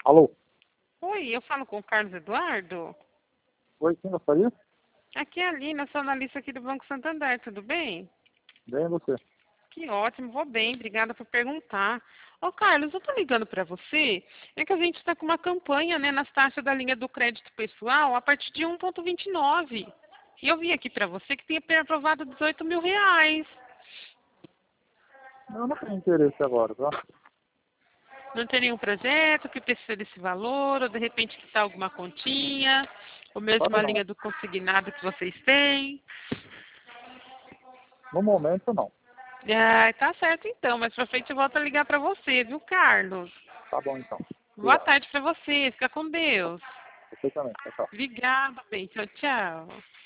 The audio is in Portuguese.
Alô? Oi, eu falo com o Carlos Eduardo? Oi, quem gostaria? Aqui é a Lina, sou analista aqui do Banco Santander, tudo bem? Bem, você. Que ótimo, vou bem, obrigada por perguntar. Ô Carlos, eu tô ligando para você, é que a gente está com uma campanha, né, nas taxas da linha do crédito pessoal a partir de 1,29. E eu vi aqui para você que tinha aprovado R$ 18.000. Eu não tenho interesse agora, tá? Não teria um projeto que precisa desse valor, ou de repente quitar alguma continha, ou mesmo Agora a não. linha do consignado que vocês têm? No momento, não. Ah, tá certo então, mas pra frente eu volto a ligar para você, viu, Carlos? Tá bom, então. Boa Obrigado. tarde para você, fica com Deus. Você também. Tchau, tchau. Obrigada, bem, tchau, tchau.